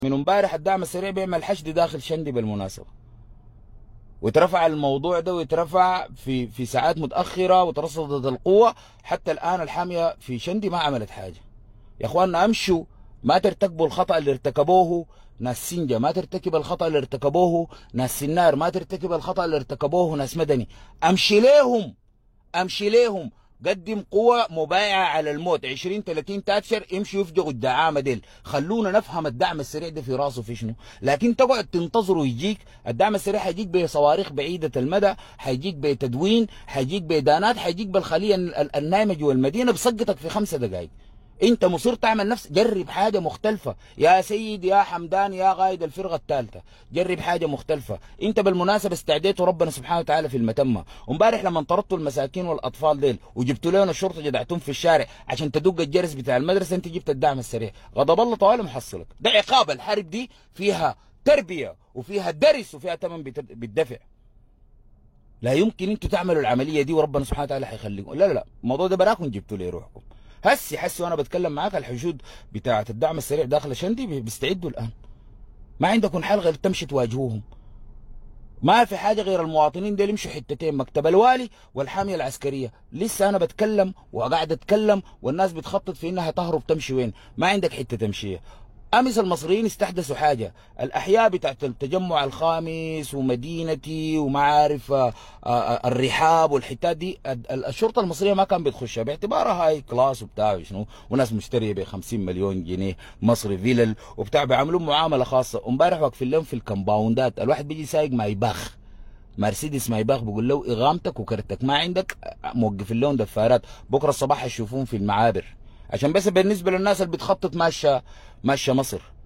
من امبارح الدعم السريع بيعمل حشد داخل شندي بالمناسبة، واترفع الموضوع ده واترفع في ساعات متأخرة وترصدت القوة. حتى الآن الحامية في شندي ما عملت حاجة. يا اخواننا امشوا، ما ترتكبوا الخطأ اللي ارتكبوه ناس سنجة، ما ترتكب الخطأ اللي ارتكبوه ناس سنار، ما ترتكب الخطأ اللي ارتكبوه ناس مدني. امشي ليهم، امشي ليهم، قدم قوة مبايعة على الموت 20 30 تاتشر، يمشوا يفجعوا الدعامة ديل. خلونا نفهم الدعم السريع ده في راسه في شنو، لكن تقعد تنتظروا يجيك الدعم السريع. حيجيك بصواريخ بعيدة المدى، حيجيك بتدوين، حيجيك بدانات، حيجيك بالخلية النايمة جوا المدينة بسقطك في 5 دقائق. انت مصير تعمل نفس، جرب حاجه مختلفه يا سيد يا حمدان يا قائد الفرقه الثالثه، جرب حاجه مختلفه. انت بالمناسبه استعديتوا ربنا سبحانه وتعالى في المتمه. امبارح لما طردتوا المساكين والاطفال ديل وجبتوا لهم الشرطه جدعتهم في الشارع عشان تدق الجرس بتاع المدرسه، انت جبت الدعم السريع. غضب الله طوال محصلك. ده عقاب. الحرب دي فيها تربيه وفيها درس وفيها ثمن بالدفع. لا يمكن انتوا تعملوا العمليه دي وربنا سبحانه وتعالى حيخليكم. لا لا لا، الموضوع ده براكم جبتوا لي روحكم. هسي وانا بتكلم معاك الحشود بتاعه الدعم السريع داخل شندي بيستعدوا الان. ما عندكم حل غير تمشي تواجهوهم. ما في حاجه غير المواطنين دول يمشوا حتتين، مكتب الوالي والحاميه العسكريه. لسه انا بتكلم وقاعد اتكلم والناس بتخطط في انها تهرب تمشي وين. ما عندك حته تمشيه. امس المصريين استحدثوا حاجه، الاحياء بتاعت التجمع الخامس ومدينتي وما عارف الرحاب والحتات دي، الشرطه المصريه ما كان بتخشها باعتبارها هاي كلاس وبتاع وشنو، وناس مشتريه ب 50 مليون جنيه مصري فيلل وبتاع، بيعملوا معامله خاصه. امبارح واقفين لهم في الكمباوندات، الواحد بيجي سايق مايباخ مرسيدس مايباخ، بيقول له اغامتك وكرتك ما عندك، موقف لهم دفارات، بكره الصباح يشوفون في المعابر. عشان بس بالنسبه للناس اللي بتخطط ماشيه مصر.